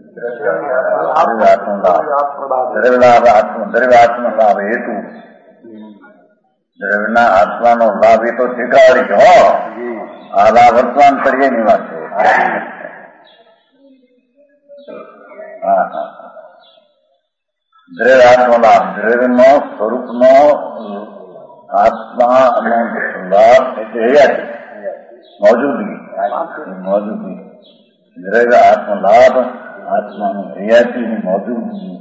દ્રવ્યલાભ આત્મ દ્રવ્યાત્મ લાભ હેતુ દ્રવ્યના આત્માનો લાભ એ તો સ્વીકારી છે. હો આ લાભ વર્તમાન પર્યાયની વાત છે. હા હા દ્રવ્યાત્મ લાભ દ્રવ્યનો સ્વરૂપનો આત્માનો લાભ એટલે હૈયાથી મોજૂદગી મોજૂદગી દ્રવ્ય આત્મલાભ આત્માનું હૈયાતીની મોજૂદગી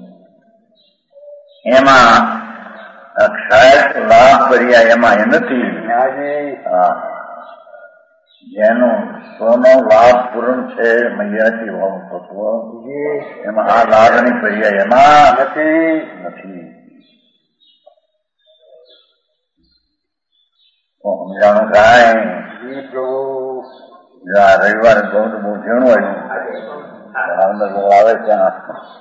એમાં ક્ષાયક લાભ પર્યાય એમાં એ નથી. હા જેનો સ્વનો લાભ પૂર્ણ છે મૈયાથી હોવું તત્વ એમાં આ લાભની પર્યાય એમાં નથી નથી સમજાણું કાંઈ રવિવારે બહુ બહુ ઝીણું આવ્યું ભાવનગર બહુ આવે ત્યાં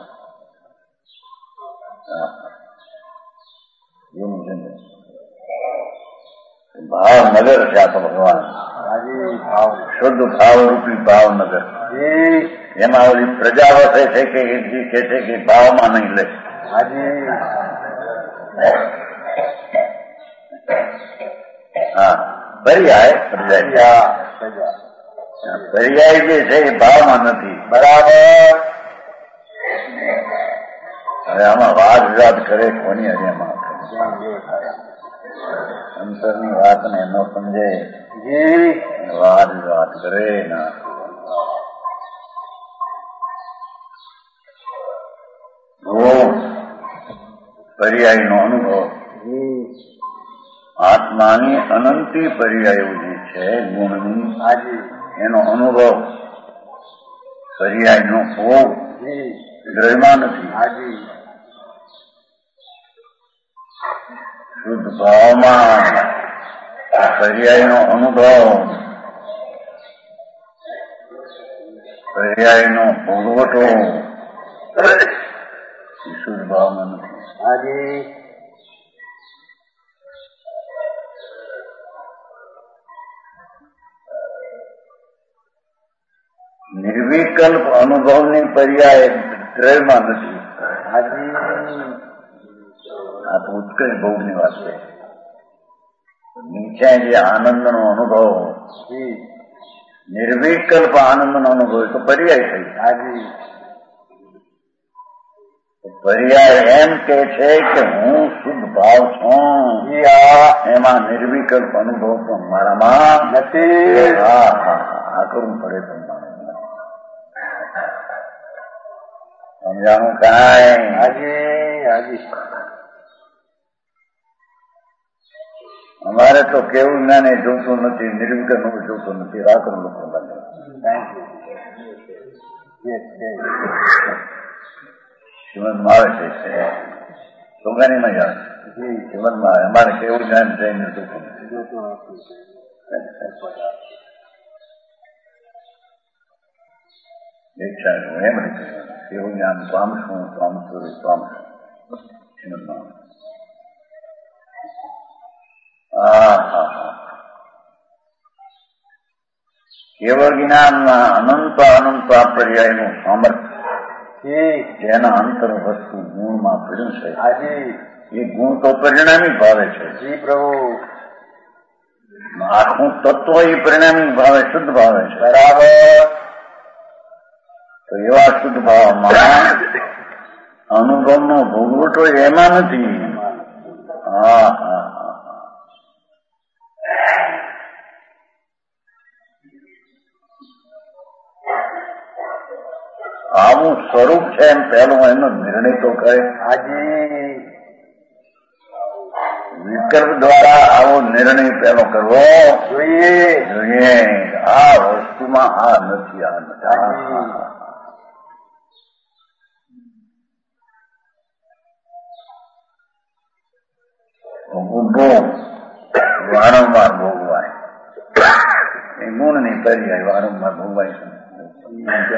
ભાવનગર છે આ તો ભગવાન શુદ્ધ ભાવ રૂપી ભાવનગર. એમાં ઓલી પ્રજા વસે છે કે એ કે છે કે ભાવમાં નહીં લે. હા પર્યાય પ્રજા પર્યાય જે છે એ ભાવમાં નથી. બરાબર. હવે આમાં વાદ વિવાદ કરે કોની હરે એમાં અંતરની વાત ને ન સમજે વાદ વિવાદ કરે ના. પર્યાય નો અનુભવ આત્માની અનંતી પર્યાયો જે છે ગુણની એનો અનુભવ પર્યાય નો ભોગ દ્રવ્યમાં નથી. શુદ્ધ ભાવમાં પર્યાય નો અનુભવ પર્યાય નો ભોગવટો શુદ્ધ ભાવમાં નથી. નિર્વિકલ્પ અનુભવની પર્યાય દ્રવ્યમાં નથી. આ તો ઉત્કૃષ્ટ ભોગની વાત છે. નીચે જે આનંદનો અનુભવ નિર્વિકલ્પ આનંદનો અનુભવ તો પર્યાય થઈ. પર્યાય એમ કે છે કે હું શુદ્ધ ભાવ છું એમાં નિર્વિકલ્પ અનુભવ પણ મારામાં નથી. હા હા આ કરવું પડે તમારે સમજાણું કાંઈ. હાજી હાજી અમારે તો કેવું જ્ઞાન એ જોતું નથી નિર્વિકલ્પ નું જોતું નથી. રાત્રે લોકો શ્રીમદમાં આવે છે સોગાનીમાં જ આવે છે શ્રીમદમાં આવે. અમારે કેવું જ્ઞાન જઈને જોતું દીક્ષા એમ રીતે કેવું જ્ઞાન પામશું પામશું પામશું શ્રીમદમાં હા હા હા કેવળ જ્ઞાનમાં અનંત અનંત પર્યાયનું સામર્થ્ય જેના અંતર વસ્તુ ગુણમાં પડ્યું છે. એ ગુણ તો પરિણામી ભાવે છે. જી પ્રભુ આખું તત્વ એ પરિણામી ભાવે શુદ્ધ ભાવે છે. બરાબર. તો એવા શુદ્ધ ભાવમાં અનુભવનો ભોગવટો એમાં નથી. હા હા આવું સ્વરૂપ છે એમ પહેલો એનો નિર્ણય તો કરે. હાજી વિકલ્પ દ્વારા આવો નિર્ણય પહેલો કરવો જોઈએ જોઈએ. આ વસ્તુ વસ્તુમાં આ નથી, આ નથી. ઉભો વારંવાર ભોગવાય એ ગુણની પર્યાય વારંવાર ભોગવાય છે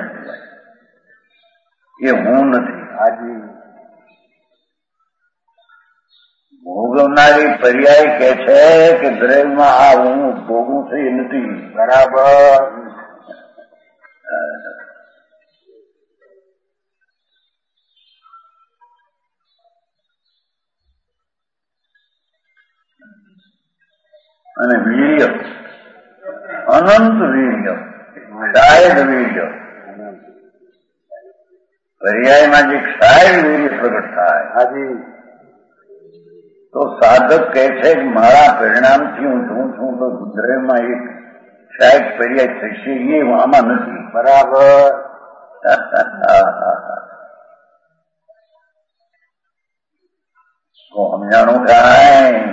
એ હું નથી. હાજી ભોગવનારી પર્યાય કે છે કે દ્રવ્યમાં આ હું ભોગવું છે એ નથી. બરાબર. અને વીર્ય અનંત વીર્ય, ક્ષાયદ વીર્ય, પર્યાયમાં જે ક્ષાયદ વીર્ય પ્રગટ થાય હાજી તો સાધક કહે છે કે મારા પરિણામથી હું છું છું તો દ્રવ્યમાં એક ક્ષાયદ પર્યાય થશે એ આમાં નથી. બરાબર. તો સમજાણું થાય.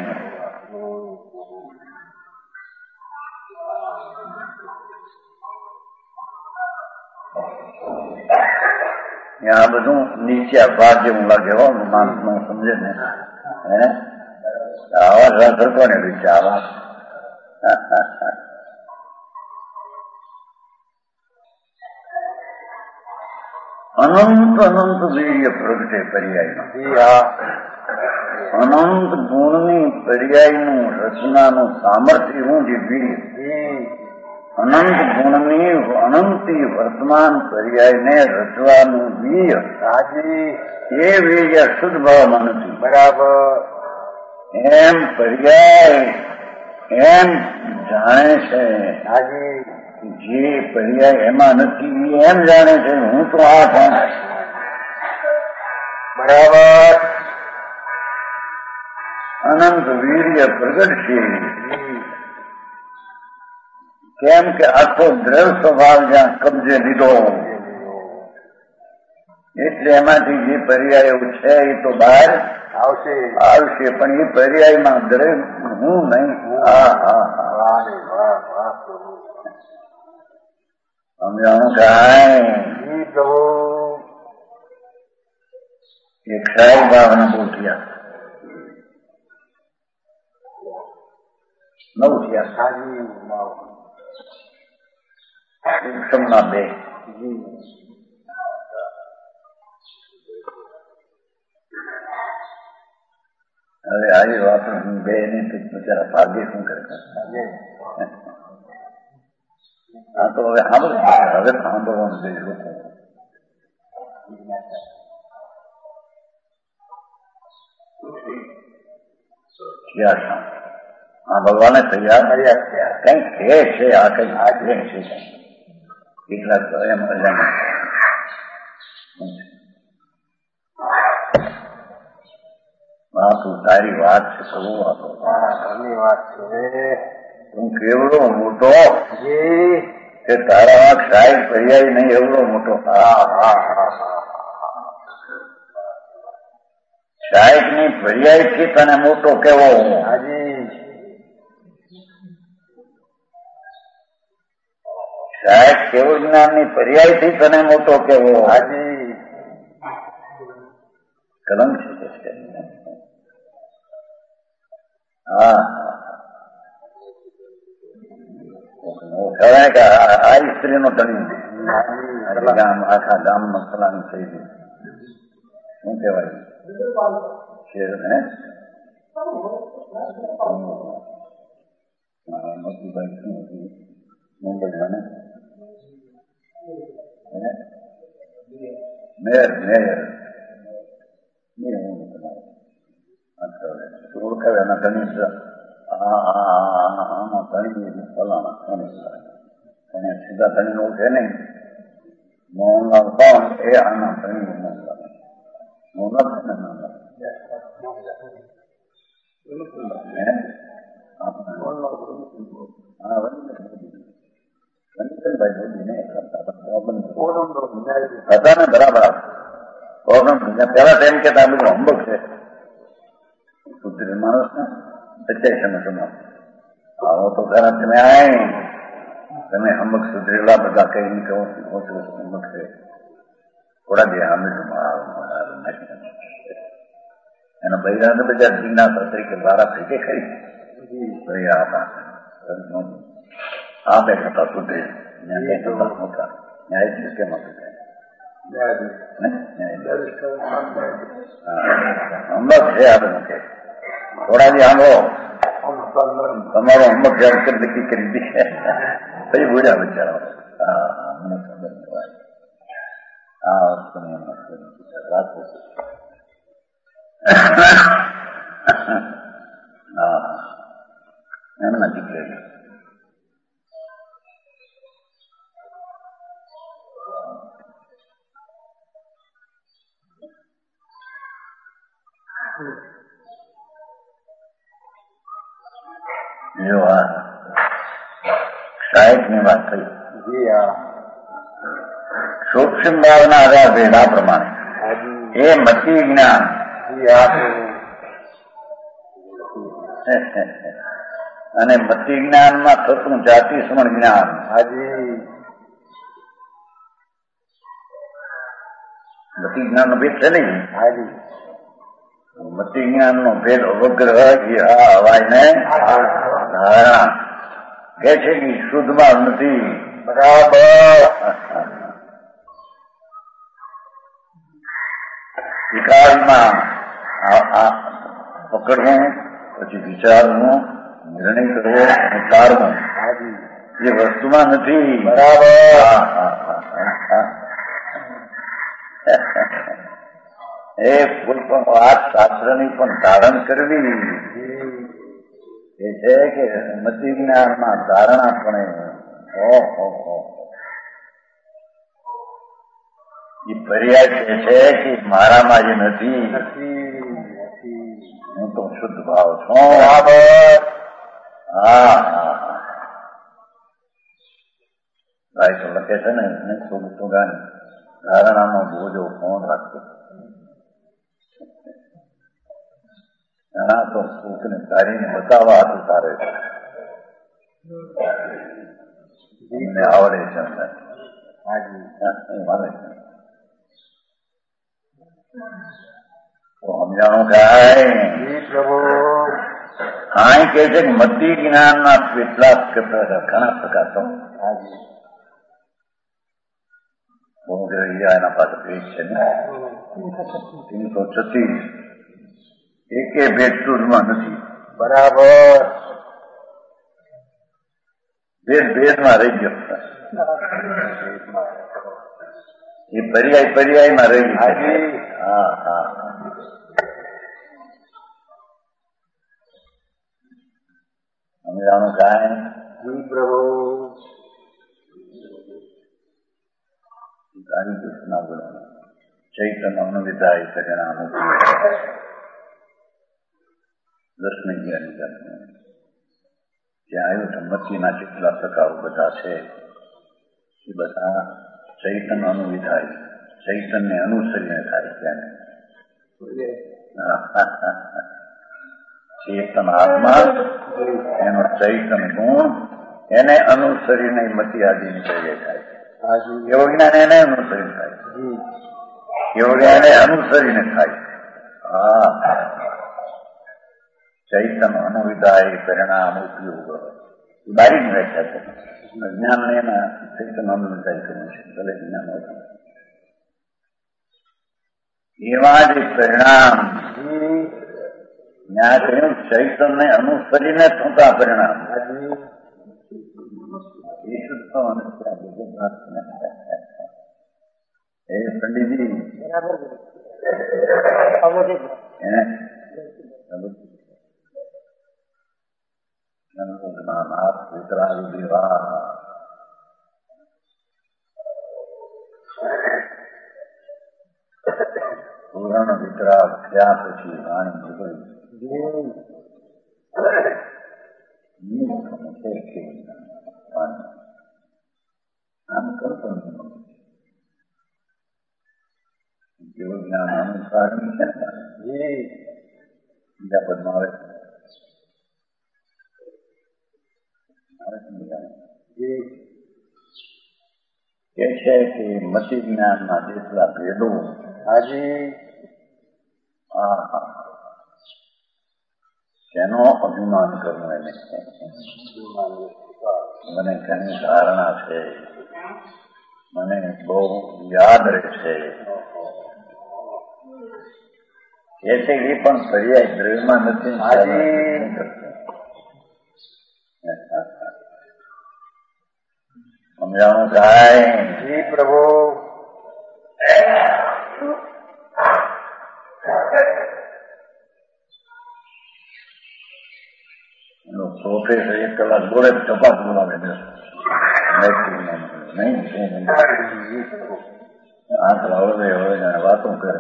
આ બધું નીચે અપાર જેવું લાગે હો માણસ નું સમજે ને. હે આવા શાસ્ત્ર કોને વિચાર આવા અનંત અનંત વીર્ય પ્રગટે પર્યાયમાં. અનંત ગુણની પર્યાયનું રચનાનું સામર્થ્ય હું જે વીર્ય અનંત ગુણની અનંતી વર્તમાન પર્યાયને રચવાનું વીર્ય એ વીર્ય શુદ્ધ ભાવમાં નથી. બરાબર. એમ પર્યાય એમ જાણે છે જે પર્યાય એમાં નથી એમ જાણે છે હું તો આ છું. બરાબર. અનંત વીર્ય પ્રગટ છે. કેમ કે આખો દ્રવ્ય સ્વભાવ જ્યાં કબજે લીધો એટલે એમાંથી જે પર્યાયો છે એ તો બહાર આવશે આવશે પણ એ પર્યાયમાં દ્રવ્ય હું નહીં. હા હા હા સમજાણું કાંઈ એક ક્ષાય ભાવના બહુ થયા નવ થયા સૂક્ષ્મના બે. હવે આવી વાતો બે ને બિચારા ભાગ્ય શું કરે આ તો હવે સાંભળ હવે સાંભળવાનું જોઈએ લોકો. હા ભગવાને તૈયાર કઈક કે છે આ કઈ આ છે કેટલાક એમ હા તું તારી વાત છે કહું વાતો ઘણી વાત છે. તું કેવડો મોટો કે તારા ક્ષાય પર્યાય નહીં એવડો મોટો. હા હા હા ક્ષાયક ની પર્યાય થી તને મોટો કેવો. હાજી ક્ષાયક કેવળ જ્ઞાન ની પર્યાય થી તને મોટો કેવો. હાજી કલંક છે. હા કહેવાય કે આ સ્ત્રી નો ધણી ગામ આખા ગામ નો ફલાણી થઈ ગયું શું કહેવાય શેર હે મોતીભાઈ શું હતું મુંબઈમાં ને મેયર મેયર ઓળખાવે એના ધણી આમાં ધણી ફલાણા એને સીધા ધણી નું છે નહીં મોહનલાલ કોણ એ આના ધણી મોહનલાલ મોહનલાલ છે ને હતા ને બરાબર પેલા ટાઈમ કે આ બધું હોમવર્ક છે પુત્રી માણસ ને સચ્ચાઈ સમજમાં આવો તો ખરા તમે આય તમે અમુક સુધરેલા બધા કઈ નહીં કહો અમુક છે થોડા દે અમે એના બૈરા ને બધા જિજ્ઞાસા તરીકે બારા ફેંકે ખરી બૈરા હતા આ બે હતા સુધરે મોટા ન્યાયાધીશ કેમ હતું અમુક છે આ બધું કે થોડા દી આંગો તમારો અમુક જયારે નક્કી કરી દીધી પછી બોલ્યા બિચારા હા મને ખબર નહીં આ વસ્તુની વાત હા એમ નજીક લઈ જો આ સાહેબ ની વાત થઈ જી હા સૂક્ષ્મ ભાવના આધાર ભેદા પ્રમાણે એ મતિ જ્ઞાન અને મતિ જ્ઞાનમાં થતું જાતિ સમણ જ્ઞાન હાજી મતિ જ્ઞાન નો ભેદ છે નહીં હાજી મતિ જ્ઞાન નો ભેદ અવગ્રહ કે આ હવાય ને ધારણા કે છે કે શુદ્ધમાં નથી બરાબર વિકારમાં પકડવું પછી વિચારવું નિર્ણય કરવો અને તારવું એ વસ્તુમાં નથી બરાબર એ કોઈ પણ વાત શાસ્ત્રની પણ ધારણ કરવી એ છે કે મતિ જ્ઞાનમાં ધારણા પણ એ પર્યાય કે છે કે મારામાં જે નથી હું તો શુદ્ધ ભાવ છું બરાબર હા હા ભાઈ તો લખે છે ને શુભ સુગાની ધારણાનો બોજો કોણ રાખે ઘણા તો સુખને તારીને બતાવવા હતું તારે મને આવડે છે માને તો સમજાણું કાંઈ કાંઈ કે છે કે મતિ જ્ઞાનના કેટલા ઘણા પ્રકાર તો એના પાસે પેજ છે ને તીનસો છત્રીસ એકે ભેદ શુદ્ધમાં નથી બરાબર ભેદ ભેદમાં રહી ગયો એ પર્યાય પર્યાયમાં રહી ગયું હા હા સમજાણું કાંઈ પ્રભુ કાળી કૃષ્ણ બોલો ચૈતન્ય અનુવિધાય પરિણામ દસમી જ્ઞાની ત્યાં આવ્યું સંમતિના જેટલા પ્રકારો બધા છે એ બધા ચૈતન્ય અનુવિધાય ચૈતન્ય અનુસરીને થાય ત્યાં ચેતન આત્મા એનો ચૈતન્ય ગુણ એને અનુસરીને મતિ આદિની કરીએ થાય એવો જ્ઞાન એને અનુસરીને થાય એવો જ્ઞાન અનુસરીને થાય હા ચૈતન્ય અનુવિધાય પરિણામ ઉપયોગ બારીની વ્યાખ્યા છે જ્ઞાન ને એના ચૈતન્ય અનુવિધાય કરવું છે ભલે જ્ઞાન હોય એવા જે પરિણામ ત્યાં કહ્યું ચૈતન્ય અનુસરીને થતા પરિણામ એ શુદ્ધ એ પંડિતજી જ્ઞાનાથ વિતરાગ દેવા પૂરણ વિતરાગ થયા પછી વાણી નીકળી આમ કરતો જેવું જ્ઞાન અનુસાર બીજા પદમાં આવે કે છે કે મતિ જ્ઞાનના જેટલા ભેદો હાજી હા તેનો અભિમાન કરવું એને મને તેની ધારણા છે, મને બહુ યાદ રહેશે એ છે. એ પણ પર્યાય દ્રવ્યમાં નથી. સમજાણું થાય? જી પ્રભુ. પ્રોફેસર એક કલાક બોલે ચપાસ બોલાવે નહીં આંખ હળવે હળવે વાતો કરે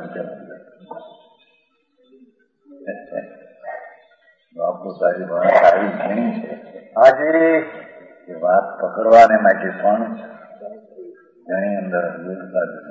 બાપુ સારી વાત આવી ઘણી છે. હાજી એ વાત પકડવાને માટે પણ ઘણી અંદર બોલતા જ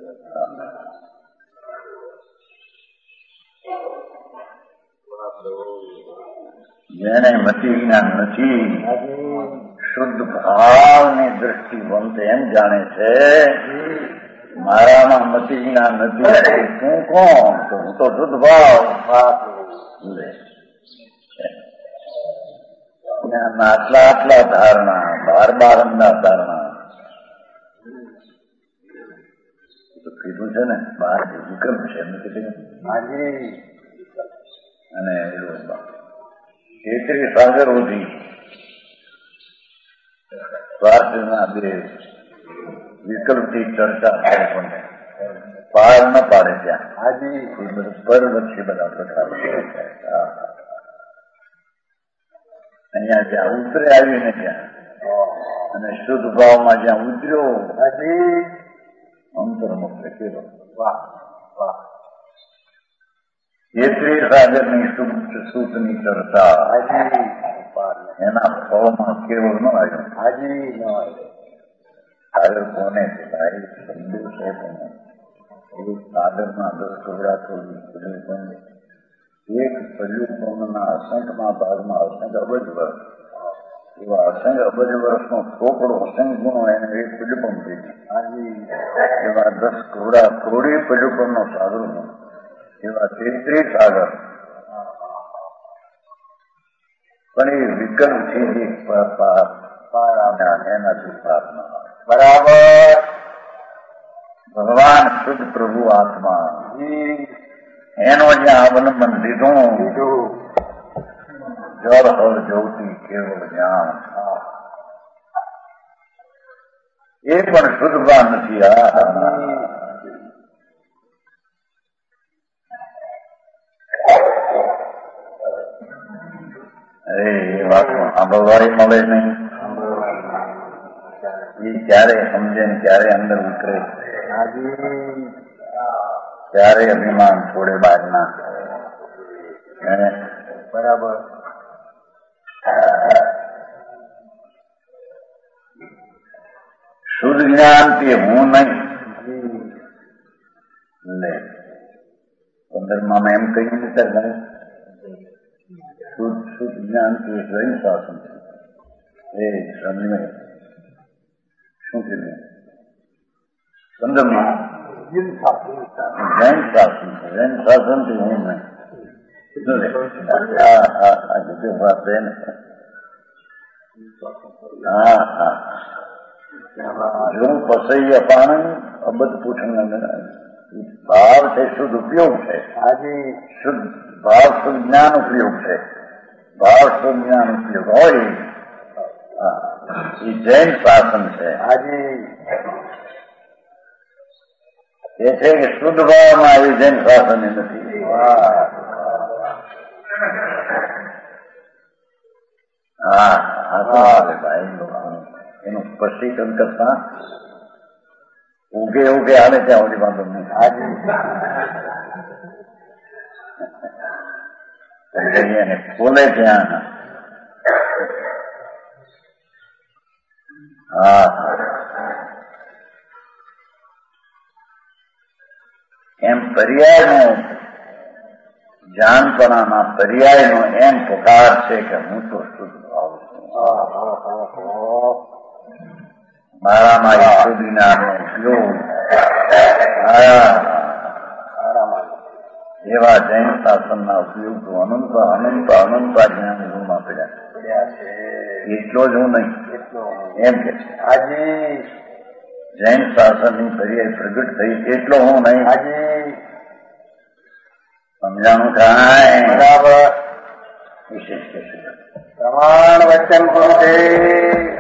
જેને મતિ જ્ઞાન નથી શુદ્ધ ભાવની દ્રષ્ટિવંત એમ જાણે છે મારામાં મતિ જ્ઞાન નથી, હું કોણ? તો હું તો શુદ્ધ ભાવ આટલા આટલા ધારણા બાર બાર અંદા ધારણા તો કીધું છે ને બાર વિક્રમ છે એમ કીધું. અને ક્ષેત્રીય સાગરોથી સ્વાર્થના બે વિકલ્પથી ચર્ચા થાય પણ પાર ન પાડે ત્યાં. હાજી એ બધું પરવચ્ચે બધા પ્રકાર અહીંયા જ્યાં ઉતરે આવીને ત્યાં અને શુદ્ધ ભાવમાં જ્યાં ઉતર્યો હાજી અંતર્મુખ કેવો વાહ વાહ ક્ષેત્રીય સાગરની સૂતની ચર્ચા એના ફળમાં કેવળ ન આવ્યો. હાજી ન આવ્યો. સાગર કોને છે ભાઈ? સંદેહ છે પણ એ સાગરના દસ કરોડા થોડી પણ એક પર્યુપમના અસંખ્યમાં ભાગમાં અસંખ્ય અબજ વર્ષ એવા અસંખ્ય અબજ વર્ષનો ચોપડો અસંખ્ય ગુણો એને એક પર્યુપમ થઈ ગયો. એવા દસ કરોડા કરોડી પર્યુપમનો સાગર એવા તેત્રીસ સાગર પણ એ વિકલ્પ છે એનાથી પ્રાર્થના બરાબર. ભગવાન શુદ્ધ પ્રભુ આત્મા એનો જ્યાં અવલંબન લીધું જળ હળ જ્યોતિ કેવળ જ્ઞાન એ પણ શુદ્ધ ભાન નથી. આ એ વાતમાં સાંભળવાય મળે નહીં. એ ક્યારે સમજે ને ક્યારે અંદર ઉતરે, ક્યારે અભિમાન છોડે બહારના. બરાબર. શુદ્ધ જ્ઞાન તે હું નહીં લે પંદરમાં એમ કહ્યું ને ત્યારે શુદ્ધ શુદ્ધ જ્ઞાન તે સ્વયં શાસન છે. એ સમય શું કીધું પંદરમાં જૈન શાસન છે. જૈન શાસન થી હું નહીં હા હા જુદી વાત છે ને. હા હા જો પસૈયા પાણી અબધ પૂછન ભાવ છે શુદ્ધ ઉપયોગ છે. આજે શુદ્ધ ભાવ શુદ્ધ જ્ઞાન ઉપયોગ છે. ભાવ શુદ્ધ જ્ઞાન ઉપયોગ હોય એ જૈન શાસન છે. આજે એ છે કે શુદ્ધ ભાવમાં આવી જૈન શાસન નથી. હા હા ભાઈ એનું સ્પષ્ટીકરણ કરતા ઉગે ઉગે આવે ત્યાં ઓલી વાંધો નહીં. આજે બોલે ત્યાં હા એમ પર્યાયનો જાનપણાના પર્યાયનો એમ પુકાર છે કે હું તો શુદ્ધ ભાવ છું. મારામાં ઈશ્વરીનાનો ઉપયોગ એવા જૈન શાસનના ઉપયોગ તો અનંત અનંત અનંત જ્ઞાન ગુણમાં પડ્યા છે. એટલો જ હું નહીં એમ કે છે. આજે જૈન શાસનની પર્યાય પ્રગટ થઈ એટલો હું નહીં. આજે સમજાણું થાય બરાબર. વિશેષ કે પ્રમાણ વચન પૂરું છે.